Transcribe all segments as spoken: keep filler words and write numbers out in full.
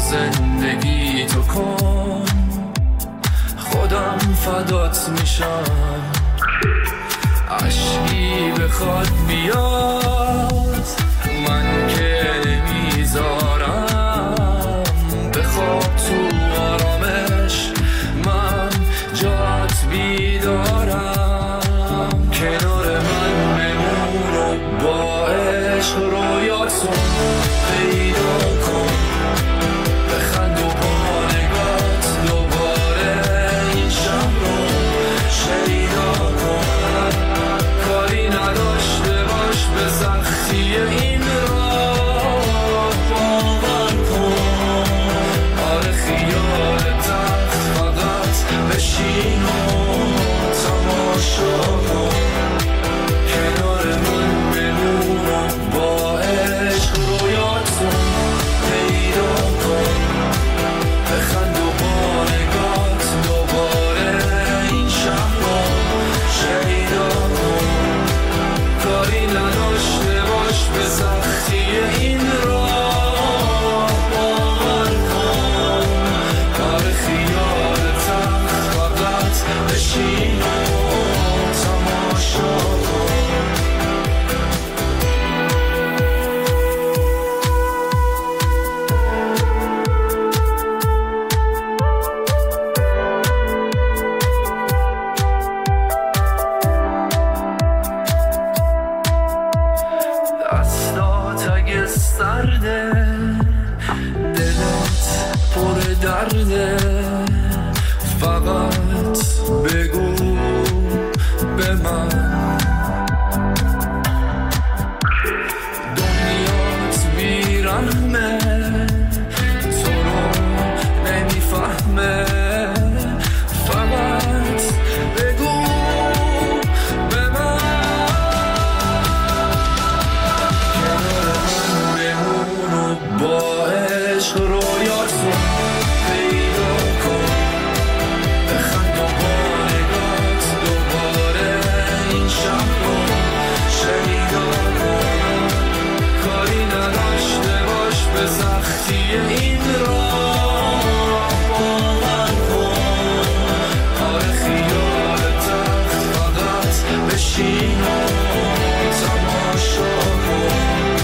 زندگی تو کن، خودم فدات میشم. عشقی بخواد بیاد من که نمیذارم، بخواب تو آرامش من جات بیدارم. کنار من بمون و با عشق رویاتو پیدا کن، بخند و با نگات دوباره این شب رو شیدا کن. کاری نداشته باش به سختی این راه باور کن. آره خیالتت فقط بشین و تماشا کن. کنار من بمون و با عشق رویاتو پیدا کن، بخند و با نگات دوباره این شب رو شیدا کن. کاری نداشته باش به سختی این راه باور کن. آره خیالتت فقط بشین و تماشا کن. دستات اگه سرده، دلت پر درده، فقط بگو به من. دنیات بیرحمه، تو رو نمیفهمه، فقط بگو به من. کنار من بمون و با عشق رویاتو پیدا کن، بخند و با نگات دوباره این شب رو شیدا کن. کاری نداشته باش به سختی این راه باور کن. آره خیالتت فقط بشین و تماشا کن.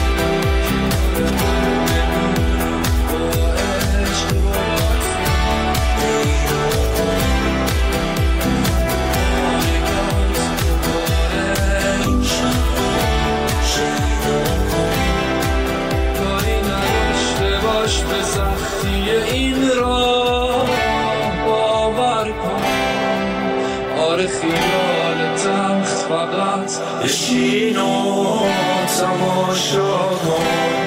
با عشق رویاتو پیدا کن، با نگات دوباره این شب رو شیدا کن. کاری نداشته باش به سختی این راه باور کن. آره خیالتت فقط بشین و تماشا کن.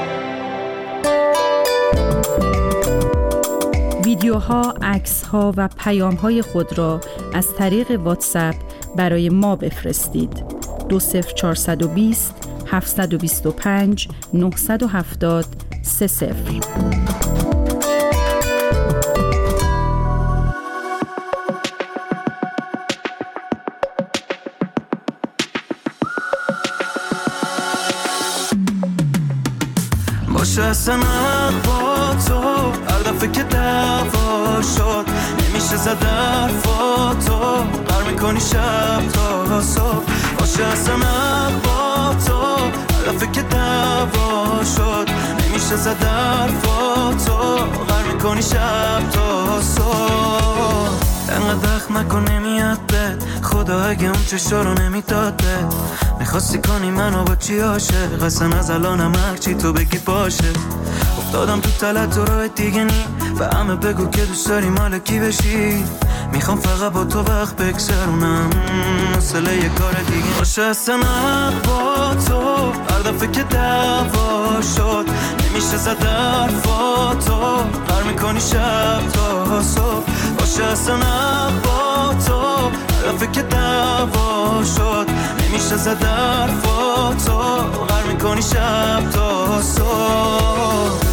ویدیوها، عکس‌ها و پیام‌های خود را از طریق واتساپ برای ما بفرستید. دو صفر چهارصد و بیست هفتصد و بیست و پنج نهصد و هفتاد سه صفر. باشه اصلا با تو هر دفعه که دعوا شد نمیشه زد حرفاتو، قرار میکنی شب تا صبح. باشه اصلا با تو هر دفعه که دعوا شد نمیشه زد حرفاتو، قرار میکنی شب تا صبح. انقدر دخم نکن نمیاد بد، خدا اگه اون چشا رو نمیداد بد. میخواستی کنی منو با چی عاشق، اصلا از الانم هرچی تو بگی باشه. افتادم تو تلت و راه دیگه نی، و همه بگو که دوست داری مال کی بشی. میخوام فقط با تو وقت بگذرونم، مسئله یه کار دیگه باشه. اصلا با تو هر دفعه که دعوا شد نمیشه زد حرفاتو، قرار میکنی شب تا صبح. باشه اصلا با تو هر دفعه که دعوا شد نمیشه زد حرفاتو، قرار میکنی شب تا صبح.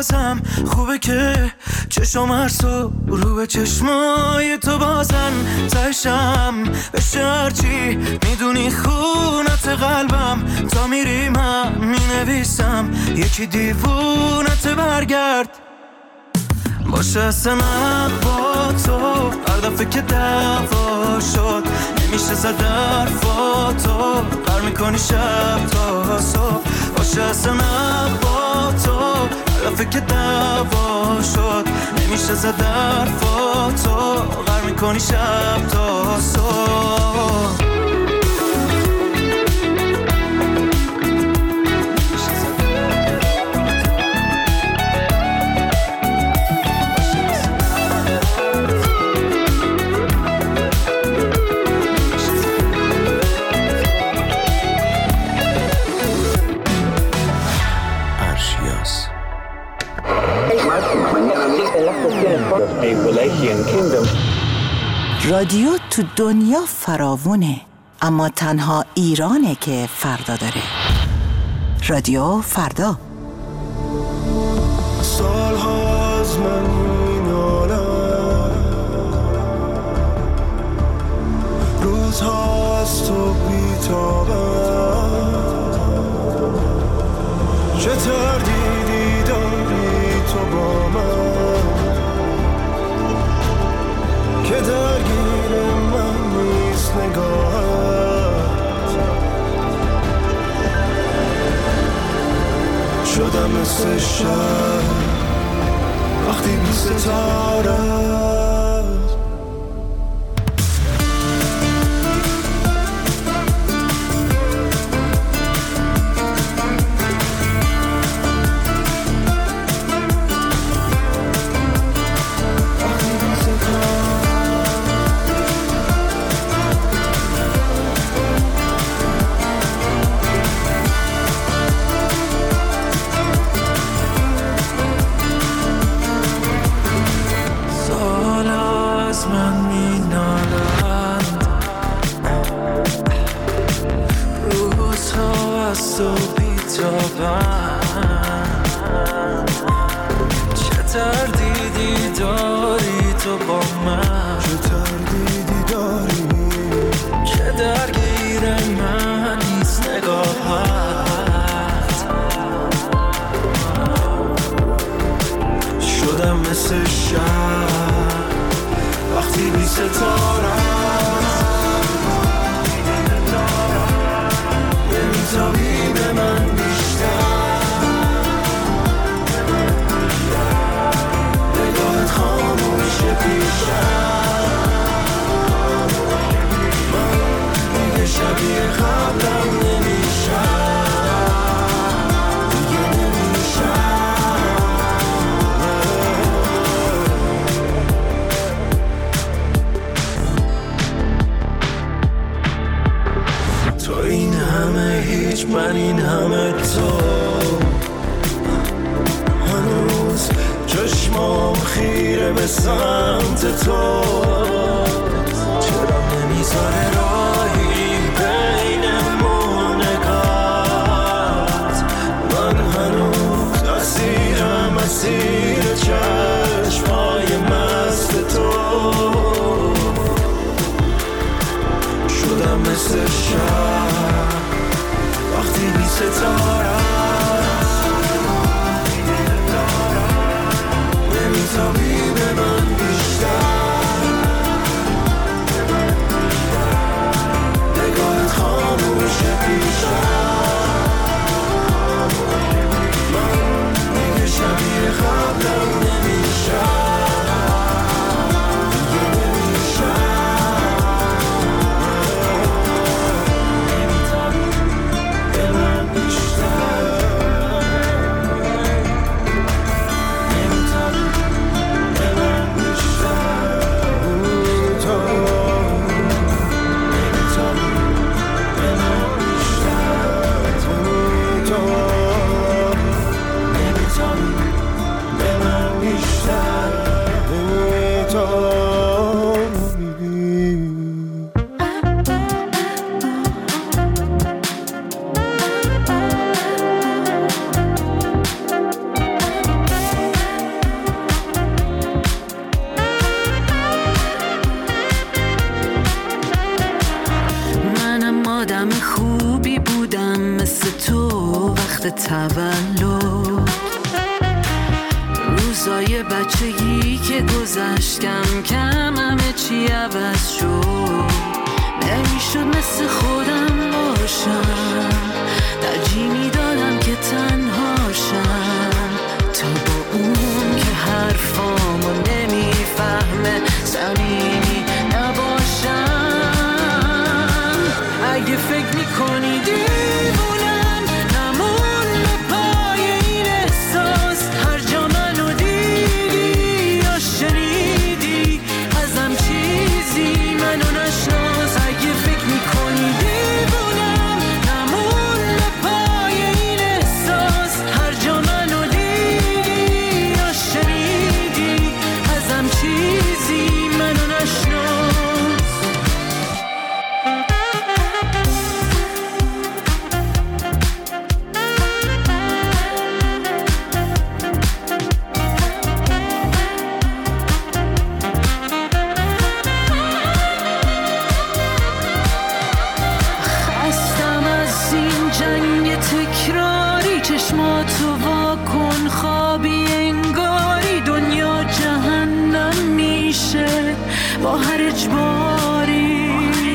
بازم خوبه که چشم هر صبح رو به چشمای تو بازن تشم بشه هرچی میدونی خونت قلبم تا میری من مینویسم یکی دیوونت برگرد باشه اصلا با تو هر دفعه که دعوا شد نمیشه زد حرفاتو قر میکنی شب تا صبح باشه اصلا با تو هر دفعه که دعوا شد نمیشه زد حرفاتو قر میکنی شب تا صبح رادیو تو دنیا فراوونه، اما تنها ایرانه که فردا داره. رادیو فردا. سالها از من مینالم، روزها از تو بیتابم، چه تردیدی داری تو با من که درگیر من نیست نگاهت. شدم مثل شب وقتی بی ستاره من این همه تو هنوز چشمام خیره به سمت تو، چرا نمیذاره راهی بینمون نگات؟ من هنوز اسیرم اسیر چشمای مست تو، شدم مثل شب وقتی بی ستاره نمیتابی به من بیشتر، نگاهت خاموشه بیشتر، من دیگه شبیه قبلم نمیشم. آدم خوبی بودم مثل تو وقت تولد. روزای بچگی که گذشت کم کم همه چی عوض شد. نمیشد مثل خودم باشم، ترجیح میدادم که تنهاشم تا با اون که حرفامو نمیفهمه صمیمی نباشم. اگه فکر میکنی دیوونم نمون به پای این احساس، هر جا منو دیدی یا شنیدی ازم چیزی منو نشناس. اگه فکر میکنی دیوونم نمون به پای این احساس، هر جا منو دیدی یا شنیدی ازم چیزی منو نشناس. خستم از این جنگ تکراری، چشماتو واکن خوابی انگاری دنیا جهنم میشه با هر اجباری.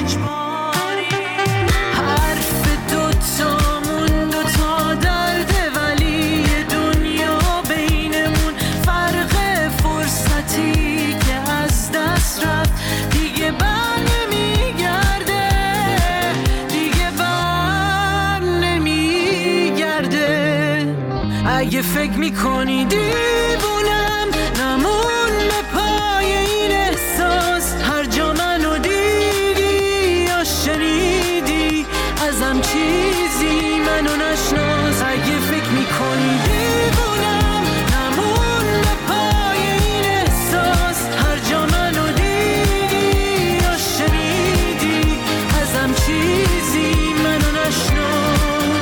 حرف دوتامون دوتا درده ولی دنیا بینمون فرق فرصتی که از دست رفت دیگه بر نمیگرده، دیگه بر نمیگرده. اگه فکر میکنی دیوونم نمون به پای این احساس، هر جا منو دیدی یا شنیدی ازم چیزی منو نشناس. اگه فکر میکنی دیوونم نمون به پای این احساس، هر جا منو دیدی یا شنیدی ازم چیزی منو نشناس.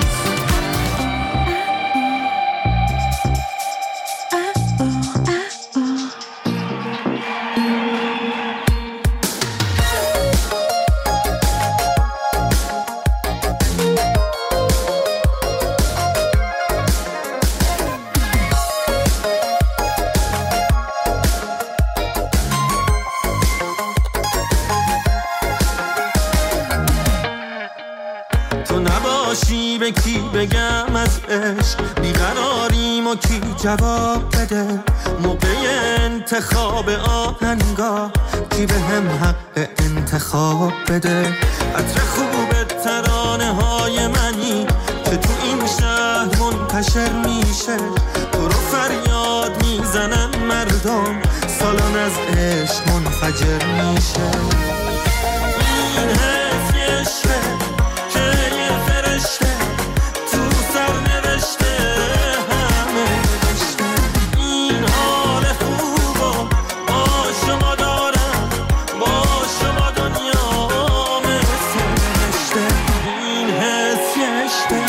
تو نباشی به کی بگم از عشق، بیقراریم و کی جواب بده. موقع انتخاب آهنگا کی به هم حق انتخاب بده. عطر خوب ترانه های منی که تو این شهر منتشر میشه، تو رو فریاد میزنن مردم سالان از عشق منفجر میشه. این حس یه عشقه که یه فرشته تو سر نوشته همه نوشته. این حال خوبو با شما دارم، با شما دنیا مثل نوشته. این حس یه عشقه.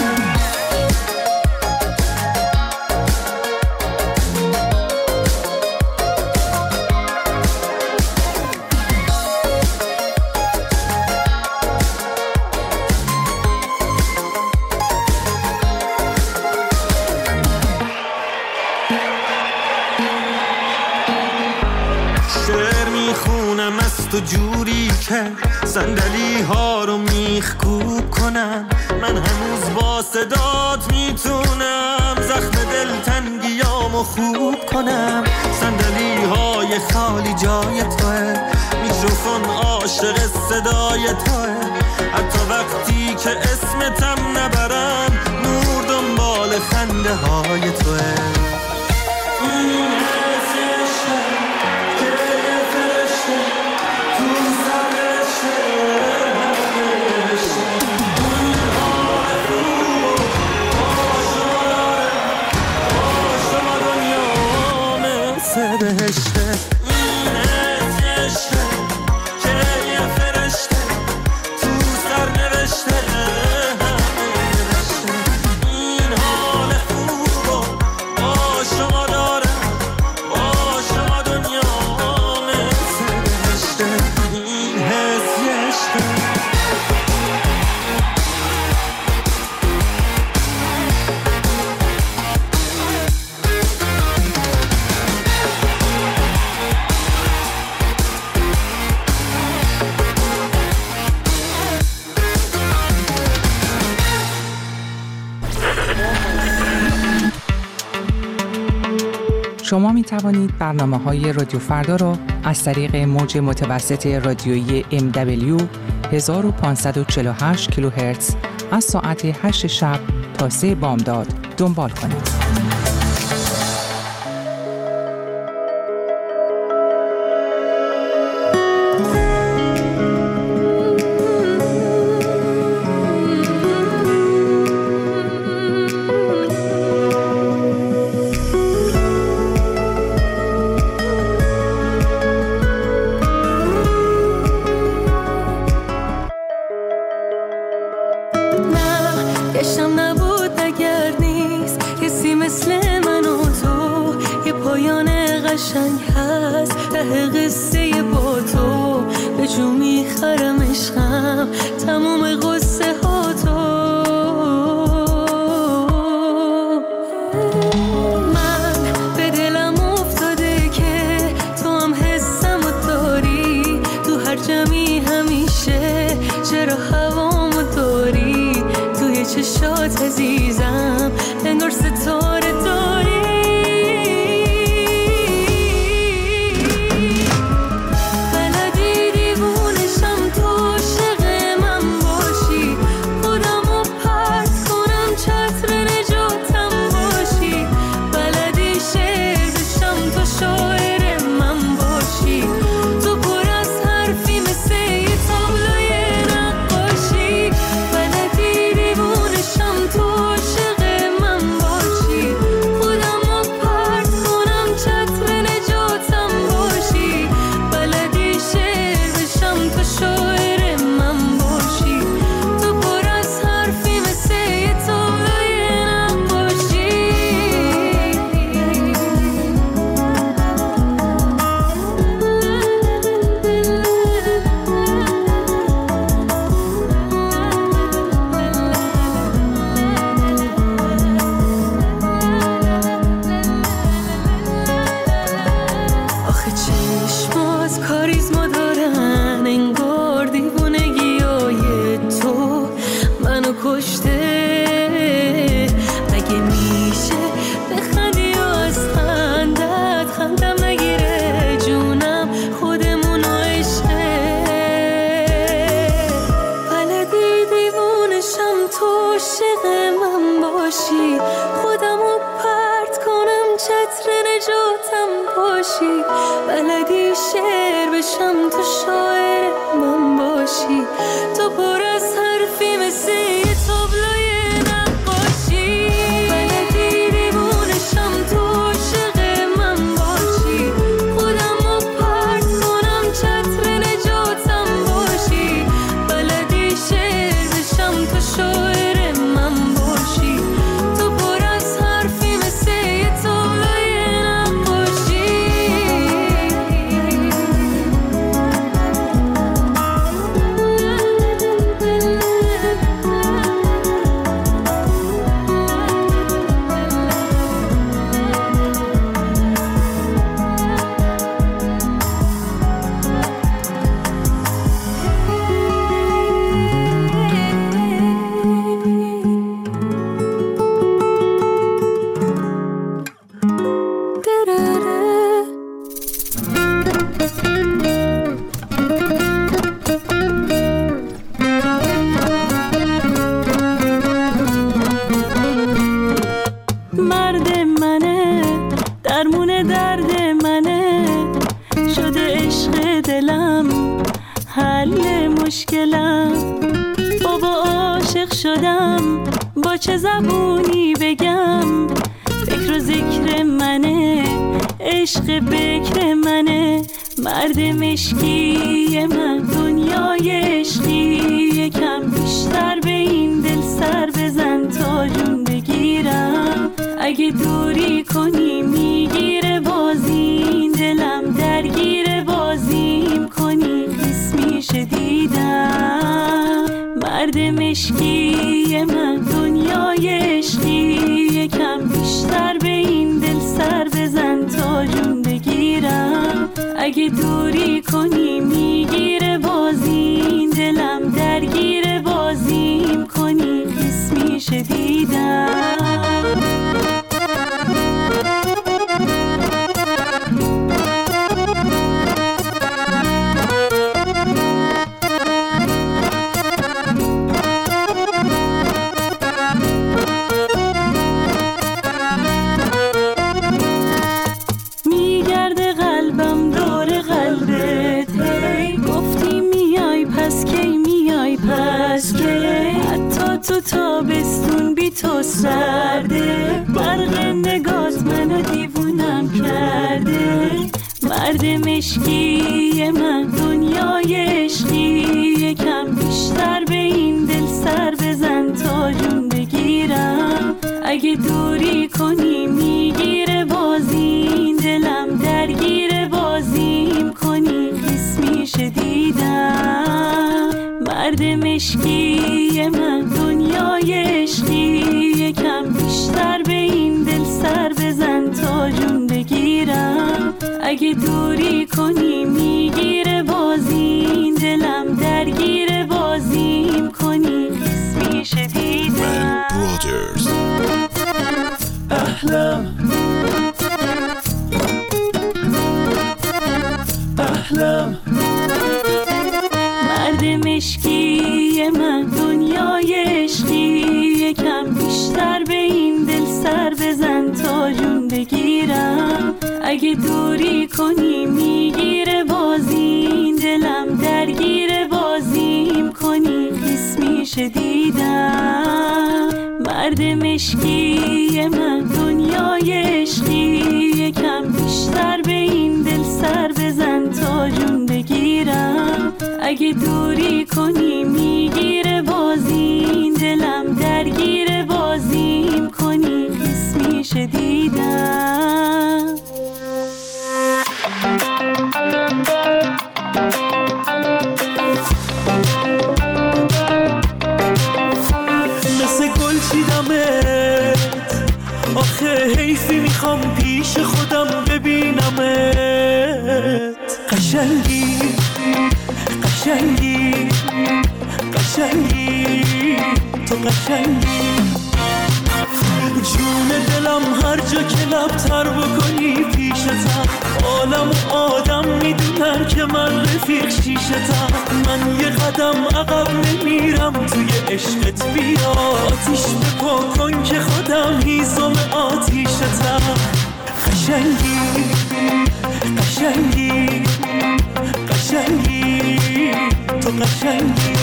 شعر میخونم از تو جوری که صندلی ها رو میخکوب کنم. من هنوز با صدات میتونم زخم دلتنگیامو خوب کنم. صندلی های خالی جای توه، میکروفون عاشق صدای توه. حتی وقتی که اسمتم نبرم نور دنبال خنده های توه. بهشته. این عشقه که یه فرشته شما می توانید برنامه‌های رادیو فردا را از طریق موج متوسط رادیویی ام دبلیو هزار و پانصد و چهل و هشت کیلوهرتز از ساعت هشت شب تا سه بامداد دنبال کنید. اگه دوری کنی میگیره بازیم، دلم درگیر بازیم کنی خیس میشه دیدم. بس که حتی تو تابستون بی تو سرده، برق نگات منو دیوونم کرده. مرد مشکی من دنیای عشقی، یکم بیشتر به این دل سر بزن تا جون بگیرم. اگه دوری کنی میگیره بازی، دلم درگیر بازیم کنی خیس میشه دیدم. مرد مشکی من دنیای عشقی، یکم بیشتر به این دل سر بزن تا جون بگیرم. اگه دوری کنی میگیره بازی، دلم درگیر بازیم کنی خیس میشه دیدم. احلام احلام مرد مشکی من دنیای عشقی، یکم بیشتر به این دل سر بزن تا جون بگیرم. اگه دوری کنی میگیره بازی، دلم درگیر بازیم کنی خیس میشه دیدم. مرد مشکی من دنیای عشقی، یکم بیشتر به این دل سر بزن تا جون بگیرم. اگه دوری کنی میگیره بازی، دلم درگیر بازیم کنی خیس میشه دیدم. مثل گل چیدمت، آخه حیفی میخوام پیش خودم ببینمت. قشنگی قشنگی قشنگی تو قشنگی، جون دلم هر جا که لبتر بکنی پیشتم. عالم و آدم میدونن که من رفیق شیشتم. من یه قدم عقب نمیرم توی عشقت، بیا آتیش بپا کن که خودم هیزم آتیشتم. قشنگی قشنگی قشنگی تو قشنگی.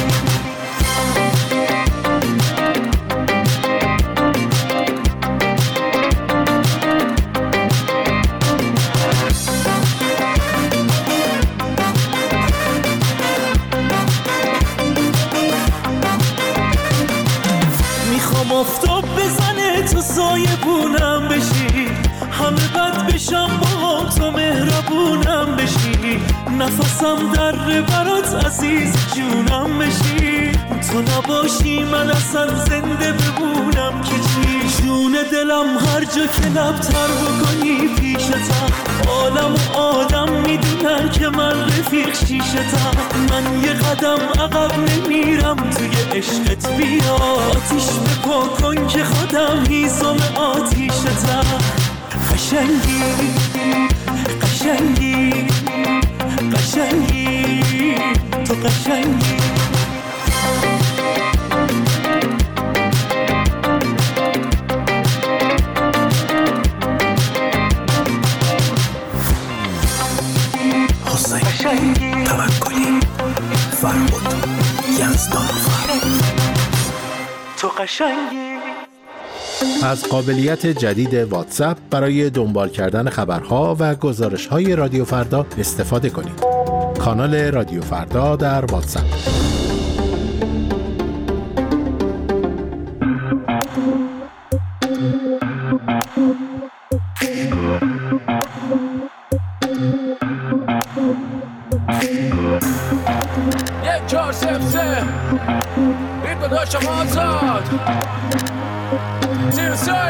میخوام آفتاب بزنه تو سایبونم بشی، همه بد بشم با تو مهربونم بشی. نفسم در برات عزیز جونم بشی، تو نباشی من اصلا زنده بمونم که چی. جون دلم هر جا که لبتر بکنی پیشتم. عالم و آدم میدونن که من رفیق شیشتم. من یه قدم عقب نمیرم توی عشقت، بیا آتیش بپا کن که خودم هیزم آتیشتم. قشنگی قشنگی قشنگی تو قشنگی. حسین توکلی فرمود یزدانفر تو قشنگی. از قابلیت جدید واتساپ برای دنبال کردن خبرها و گزارش‌های رادیو فردا استفاده کنید. کانال رادیو فردا در واتساپ. یک چهار سف سه بیت داشتم آزاد زیر سی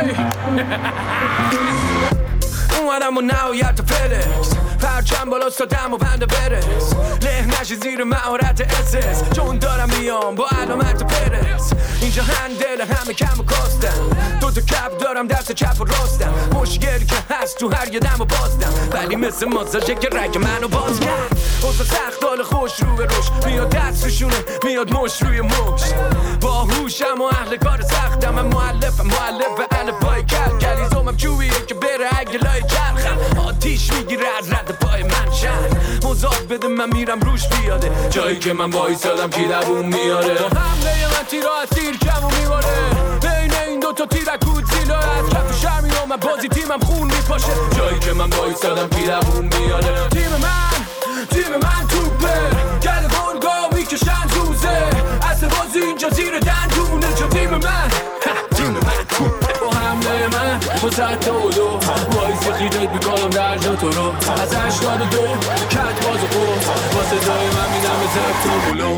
اومدم و نهایت فلکس، پرچم بالا ستم و پنده برس. له نشی زیر مهارت اسس، چون دارم میام با علامت پرس. این اینجا هندل همه کم و کاستم، دو تا کپ دارم دست چپ و راستم، مشکلی که هست تو هر یه دم و بازدم، ولی مثل ماساژه که رگ منو باز کرد. اوضاع سخت حال خوش رو به روش، میاد دستشونه میاد مش روی مش، باهوشم و اهل کار سختم، من مؤلفم مؤلف الفبای کلکلی، زومم چوبیه که بره اگه لای چرخم، آتیش میگیره از رد پای من شهر، مزاد بده من میرم روش بیاده، جایی که من وایسادم کی دووم میاره، با حمله من تیرا از تیر کم و میواره، بین این دوتا تیرکود زیلا از کف شرمی و من بازی تیمم خون میپاشه، جایی که من وایسادم کی دووم میاره، تیم من تیم من توپه، گل گلگا میکشن دوزه، اصل بازی اینجا زیر دندونه، چون تیم من تیم من توپه، با حمله من با ست و دو وایسی خیدت میکنم در جا تو رو، از هشتاد و دو کت باز و خود با صدای من میدم به زفت و بلو.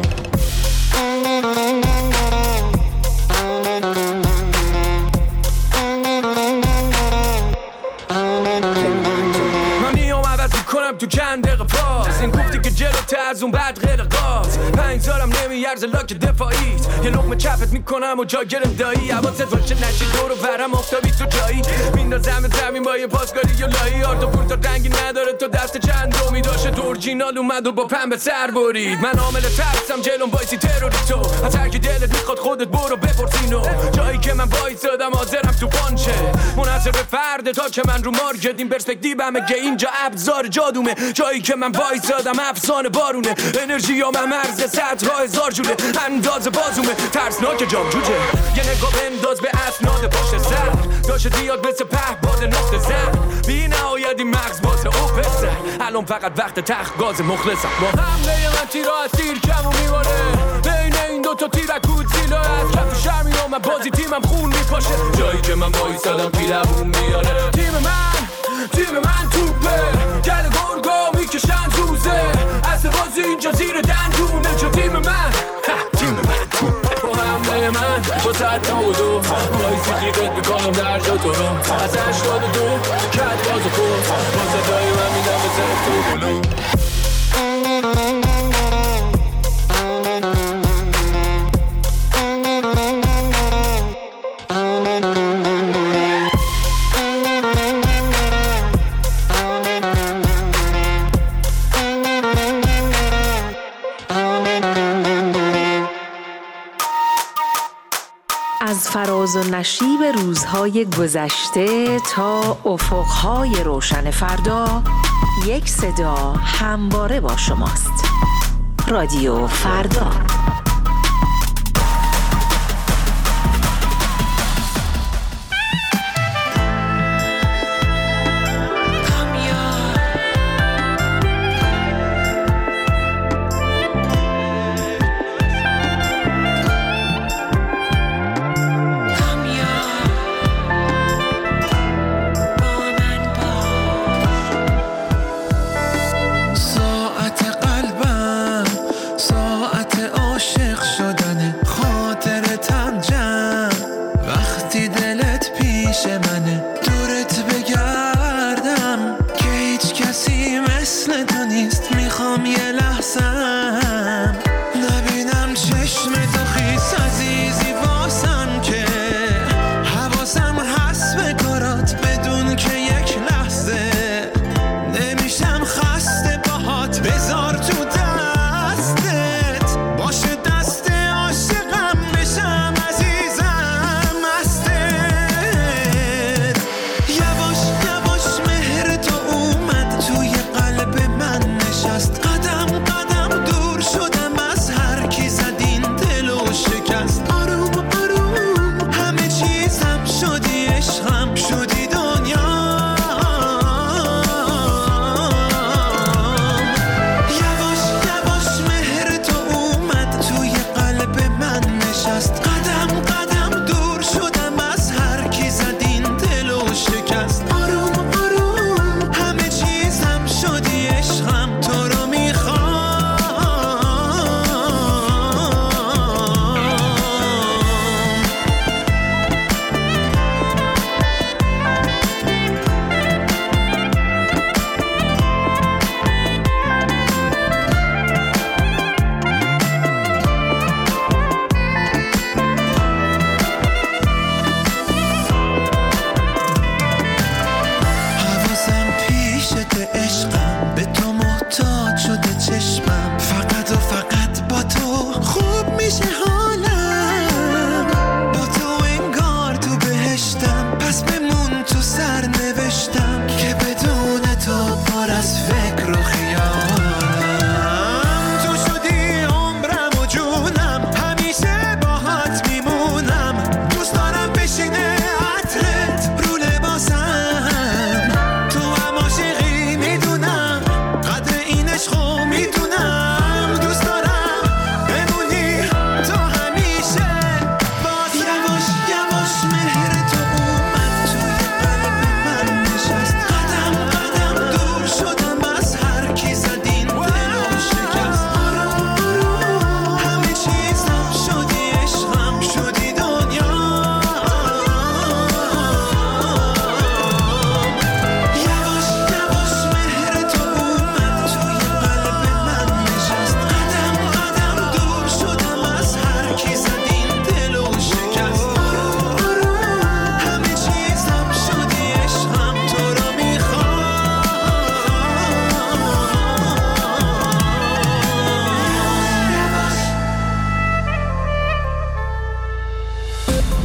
کنم تو چند دقیقه پاس این گفتی که جلوته از اون بعد غیر قاس، پنج سالم نمیارزه لاک دفاعیت، یه لقمه چپت میکنم و جا گرم دایی، حواست باشه نشی دور و برم آفتابی تو جایی، میندازم زمین با یه پاسکاری یا لایی، آرد و پورتا رنگی نداره تو دست چند رومی داشته، تو اورجینال اومد و با پنبه سر برید، من عامل ترسم جلوم وایسی تروریستو، از هر کی دلت میخواد خودت برو بپرسینو، جایی که من وایسادم حاضرم تو پانچه، منحصر به فرد تا که من رو مارکت، این پرسپکتیومه که اینجا ابزار جادومه، جایی که من وایسادم افسانه بارونه، انرژی یا من مرز صدها هزار جوله، انداز بازومه ترسناک جام جوجه، یه نگاه بنداز به اسناد پشت سر، داشته دیاد مثل پهباد نقطه زن، بی نهایت این مغز باز او پسر، الان فقط وقت تخت گاز مخلصم، با حمله من تیرا از تیر کم و میواره، بین این دوتا تیرکود زیلا از کف شرمی و من بازی تیمم خون میپاشه، جایی که من وایسادم کی دووم میاره، تیم من تیم من توپه، گل گرگا میکشن دوزه، اصل بازی اینجا زیر دندونه، چون تیم من تیم من توپه، با حمله من با ست و دو وایسی خیدت میکنم در جا تو رو، از هشتاد و دو کت باز و خود با صدای من میدم به زفت و بلو. از فراز و نشیب روزهای گذشته تا افقهای روشن فردا، یک صدا همواره با شماست. رادیو فردا.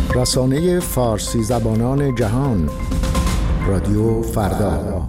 رسانه فارسی زبانان جهان، رادیو فردا.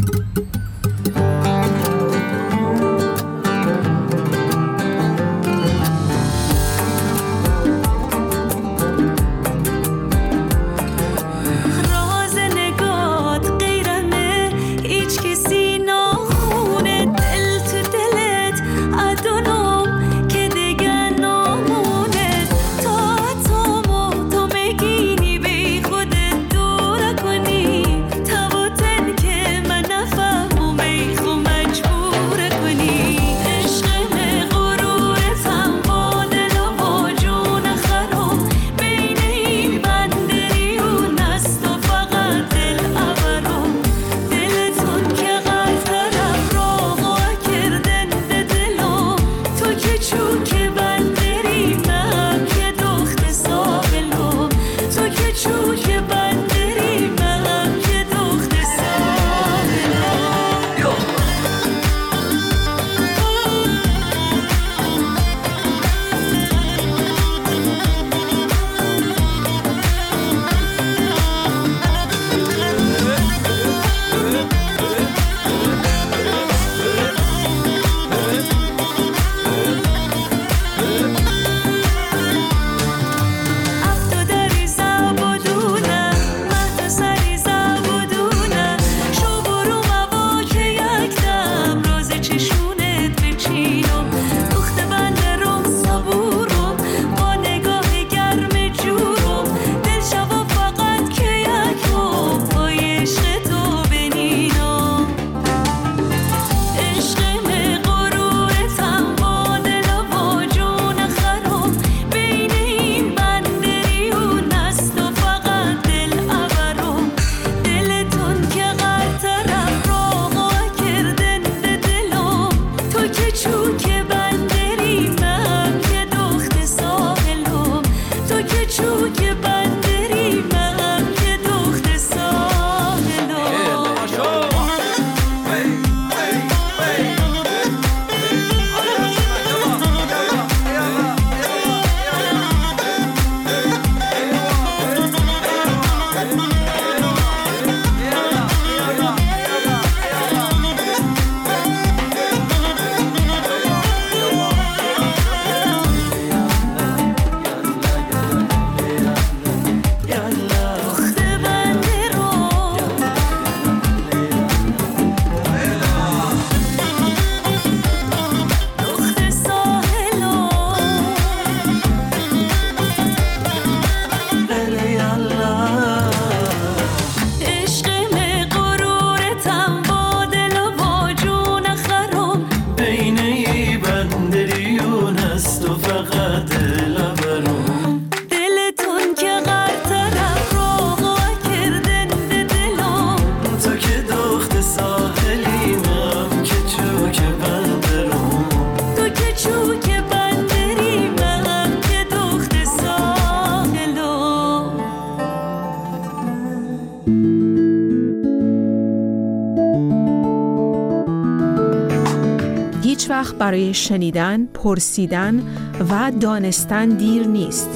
هیچ وقت برای شنیدن، پرسیدن و دانستن دیر نیست.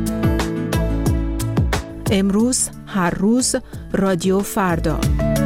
امروز، هر روز، رادیو فردا.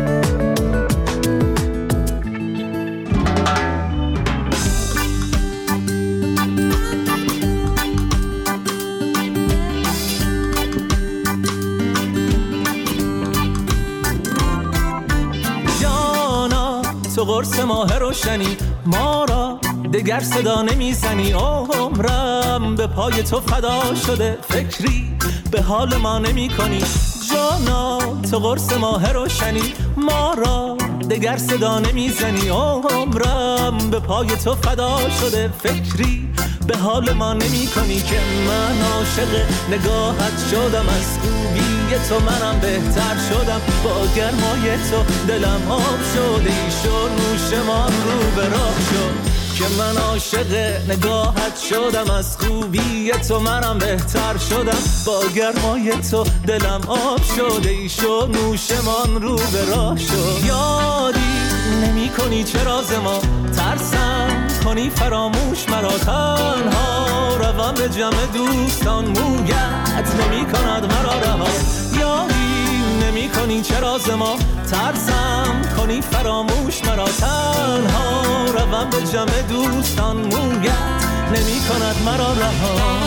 تو قرص ماه روشنی ما را دگر صدا نمیزنی، عمرم به پای تو فدا شده، فکری به حال ما نمی کنی. جانا تو قرص ماه روشنی ما را دگر صدا نمیزنی، عمرم به پای تو فدا شده، فکری به حال ما نمی کنی. که من عاشق نگاهت شدم، از خوبی تو منم بهتر شدم، با گرمای تو دلم آب شده، ایشو نوشمان رو به راه شد. که من عاشق نگاهت شدم، از خوبی تو منم بهتر شدم، با گرمای تو دلم آب شده، ایشو نوشمان رو به راه شد. یادی نمی کنی چرا ز ما ترسم کنی فراموش مرا تنها روم به جمع دوستان مویت نمی کند مرا رها یاری نمی کنی چرا ز ما ترسم کنی فراموش مرا تنها روم به جمع دوستان مویت نمی کند مرا رها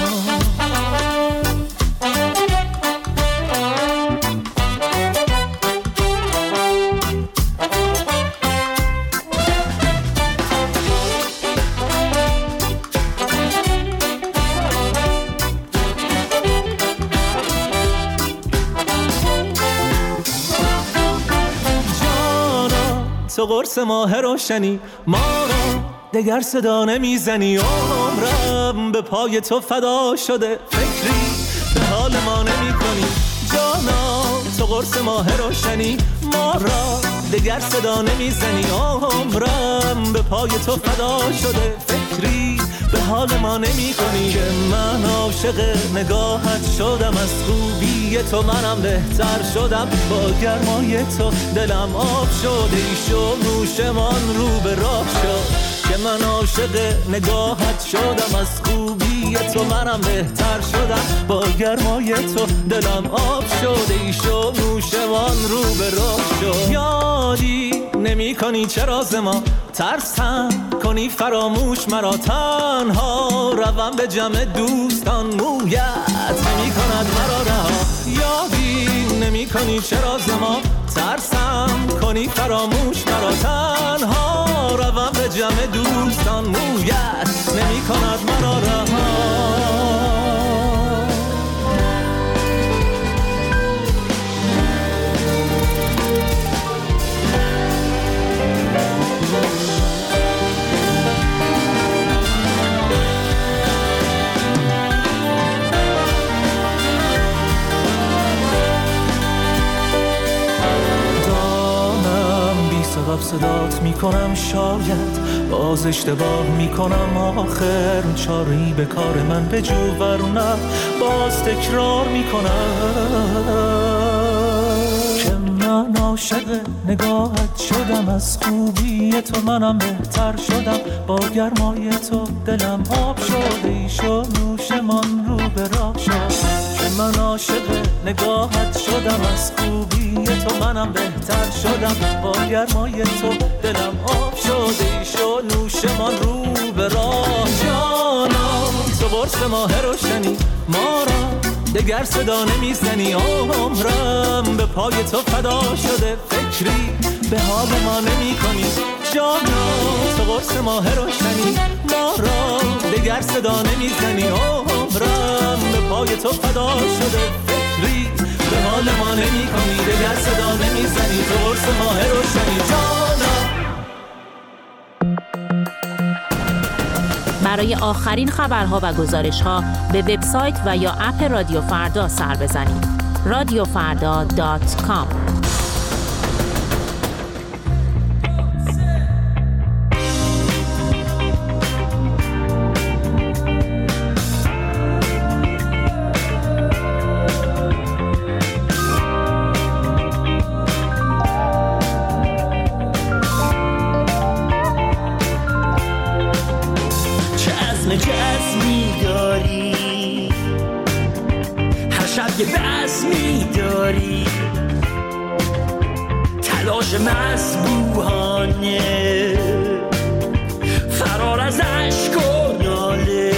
تو قرص ماه روشنی ما را دگر صدا نمیزنی عمرم به پای تو فدا شده فکری به حال ما نمی کنی جانا تو قرص ماه روشنی ما را دگر صدا نمیزنی عمرم به پای تو فدا شده فکری به حال ما نمی کنی که من عاشق نگاهت شدم از خوبی تو منم بهتر شدم با گرمای تو دلم آب شده ایشو نوشمان رو به راه شد که من عاشق نگاهت شدم از خوبی تو منم بهتر شدم با گرمای تو دلم آب شده ایشو نوشمان رو به راه شد یادی نمی کنی چرا ز ما ترسم کنی فراموش مرا تنها روم به جمع دوستان مویت نمی کند مرا رها یادی نمی کنی چرا ز ما ترسم کنی فراموش مرا تنها روم به جمع دوستان مویت نمی کند مرا رها سبب صدات میکنم شاید باز اشتباه میکنم آخر چاری به کار من بجو ورنه باز تکرار میکنم که من عاشق نگاهت شدم از خوبی تو منم بهتر شدم با گرمای تو دلم آب شده ایشو نوشمان رو به راه شد من عاشق نگاهت شدم از خوبی تو منم بهتر شدم با گرمای تو دلم آب شده ایشو نوشمان رو به راه جانا تو قرص ماه روشنی ما را دگر صدا نمیزنی عمرم به پای تو فدا شده فکری به حال ما نمی کنی جانا تو قرص ماه روشنی ما را دگر صدا نمیزنی عمرم به پای تو فدا شده فکری به حال ما نمی کنی دگر صدا نمیزنی تو قرص ماه روشنی جانا برای آخرین خبرها و گزارشها به وبسایت و یا اپ رادیو فردا سر بزنید رادیو فردا دات کام. تلاش مسبوحانه فرار از عشق و ناله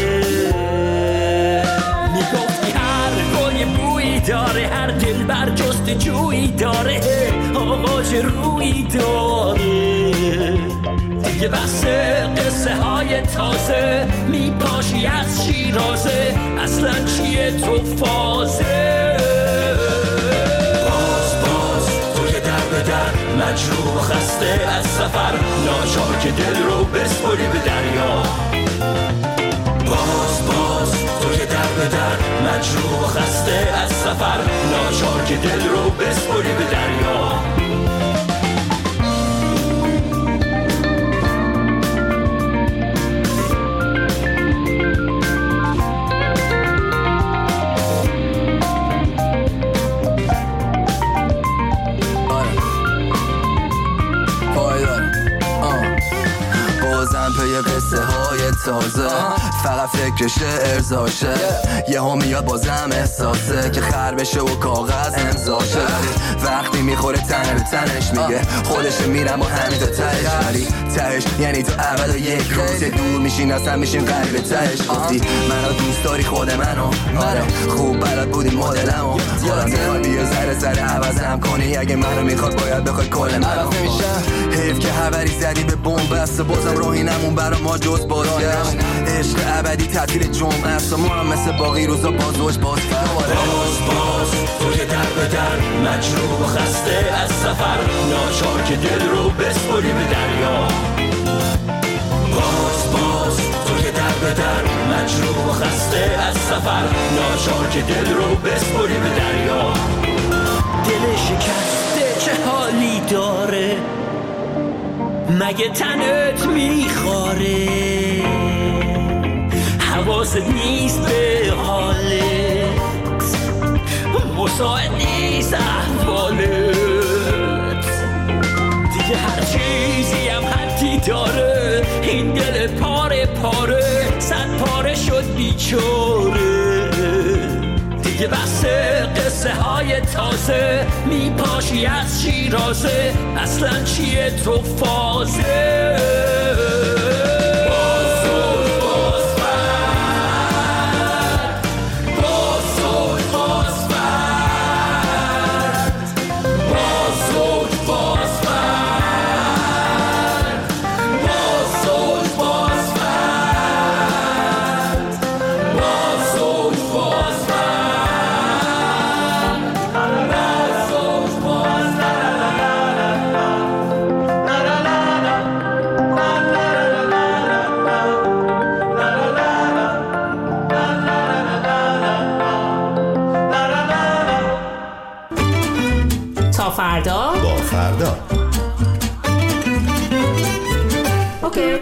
میگفتی هر گل بویی داره هر دل بر جست جویی داره آغاز رویی داره دیگه بس قصه های تازه میپاشی از شیرازه اصلا چیه تو فازه مجروح و خسته از سفر ناچار که دل رو بسپری به دریا باز باز تو که در به در مجروح و خسته از سفر ناچار که دل رو بسپری به دریا تازه فقط فکرشه ارزاشه یه ها میاد بازم احساسه که خر بشه و کاغذ امضاشه وقتی میخوره تنه به تنش میگه خودش میرم با همین تا تهش ولی تهش یعنی تو اول و یک روز دور میشین اصلا میشین قریب تهش گفتی منو دوست داری خود منو آره خوب بلد بودی مدلمو یادم میخوای بیا ذره ذره عوضم کنی اگه منو میخواد باید بخوای کل منو حیف که حوری زدی به بمب بسته بازم راهی نمون برا ما جز بازگشت عشق ابدی تعطیل جمعه است و ما هم مثل باقی روزا بازوش باز باز باز تو که در به در مجروح و خسته از سفر ناچار که دل رو بسپری به دریا باز باز تو که در به در مجروح و خسته از سفر ناچار که دل رو بسپری به دریا دل شکسته چه حالی داره مگه تنت میخواره حواست نیست به حالت مساعد نیست احوالت دیگه هر چیزی هم حدی داره این دل پاره پاره صد پاره شد بیچاره دیگه بس قصه های تازه میپاشی از شیرازه اصلا چیه تو فازه فردا با فردا اوکی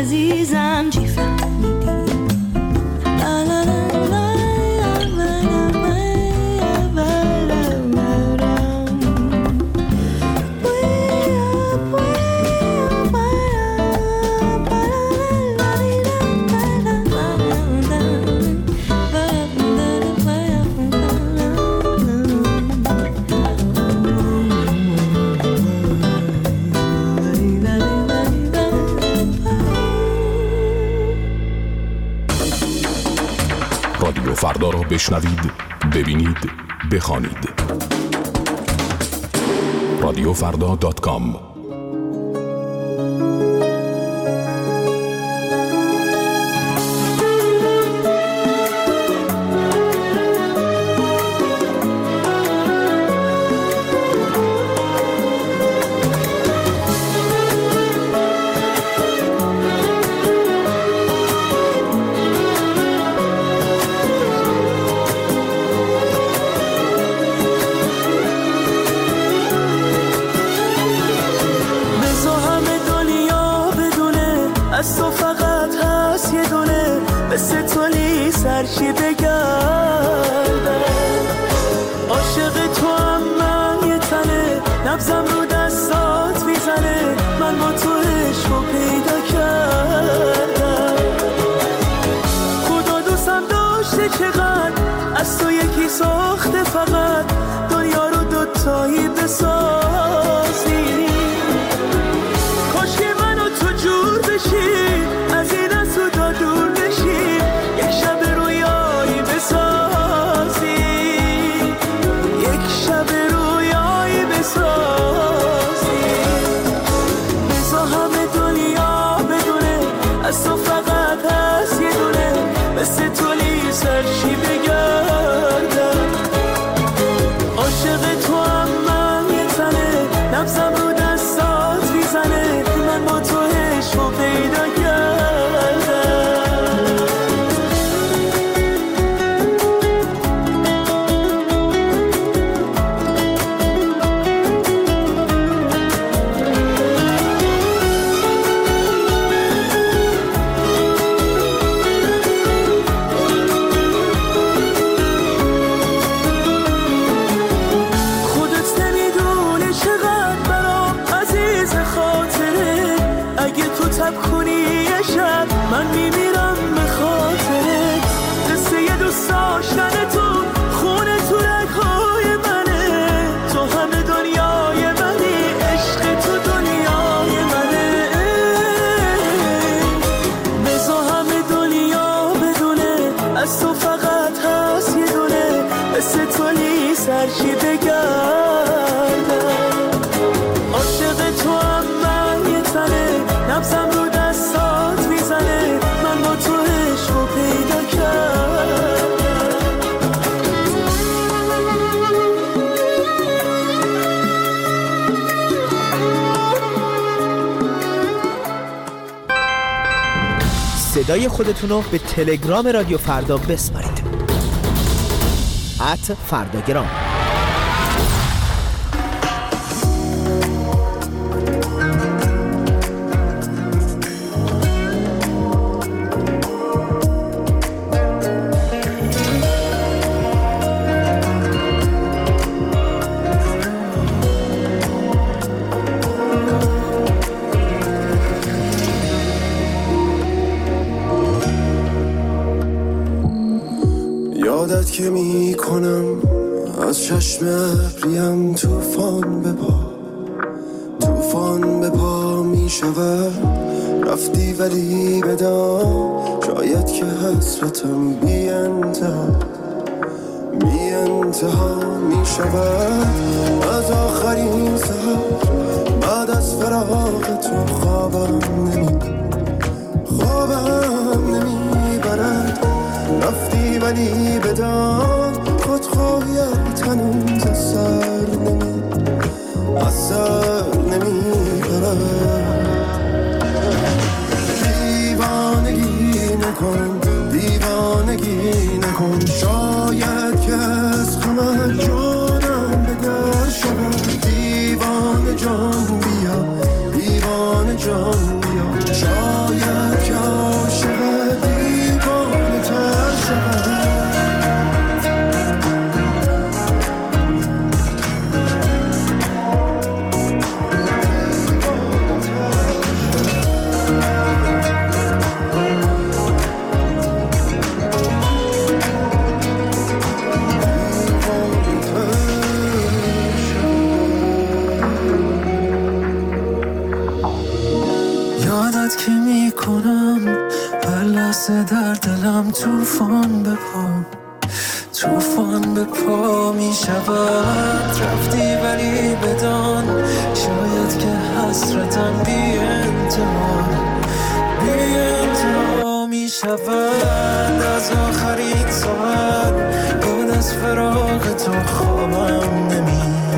عزیزم چی فهمیدی؟ لا لا لا لا رادیو فردا را بشنوید، ببینید، بخوانید. رادیو فردا دات کام. سرشی بگردم عاشق تو هم من یه تنه نبزم رو دستات میزنه من با تو عشقو پیدا کردم خدا دوستم داشته چقدر از تو یکی ساخته فقط دنیا رو دوتایی بسازی کاش که من و تو جور بشی از این از تو تا دور بشی یک شب رویایی بسازی یک شب رویایی بسازی بزا همه دنیا بدونه از تو فقط هست یه دونه مثل تولی سرشی بگردم عاشق تو هم من یه تنه نبزم رو دستات میزنه من با تو عشقو پیدا کردم من میمیرم به خاطرت قصه یه دوست داشتن تو خونه تو رگ‌های منه تو همه دنیای منی عشق تو دنیای منه بزا همه دنیا بدونه از تو فقط هست یه دونه مثل تولی سرشی بگردم عاشق تو هم من یه تنه نبزم رو دستات میزنه من با تو عشقو پیدا کردم صدای خودتونو به تلگرام رادیو فردا بسپارید ات فرداگرام. یادت که می کنم از چشم ابریم توفان به پا توفان به پا می شود رفتی ولی بدان شاید که حسرتم بی انتها بی انتها می شود از آخرین سحر بعد از فراق تو خوابم نمی خوابم نمی برد رفتی ولی بدان خودخواهیت هنوز از سر نمی از سر نمی برد دیوانگی نکن دیوانگی نکن شاید که از غمت جانم به در شود دیوانه جان بیا دیوانه جان بیا شاید توفان به پا توفان به پا می شود. رفتی ولی بدان شاید که حسرتم بی انتها بی انتها می شود. از آخرین ساعت بعد از فراق تو خوابم نمی